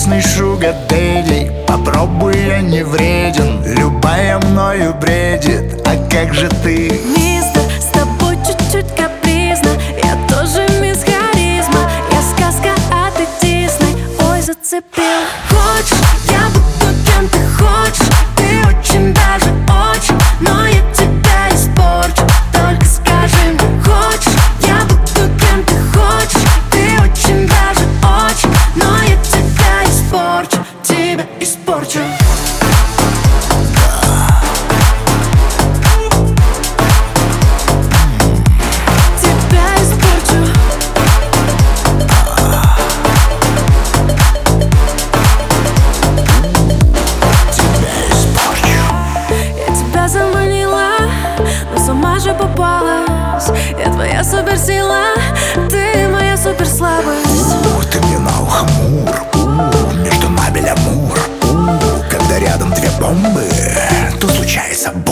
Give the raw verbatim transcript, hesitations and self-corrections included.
вкусный шугар дэдди. Попробуй, я не вреден, любая мною бредит. А как же ты? Мистер, с тобой чуть-чуть капризно. Я тоже мисс харизма. Я сказка, а ты Дисней. Ой, зацепил. Хочешь, я буду кем ты хочешь. Ты очень даже очень, но я тебя испорчу. Только скажи мне, хочешь, я буду кем ты хочешь. Ты очень даже очень, но я тебя испорчу. Тебя испорчу. Попалась. Я твоя суперсила, ты моя суперслабость. У, ты мне на ухо мур, у, между нами лямур. У, когда рядом две бомбы, то случается бомба.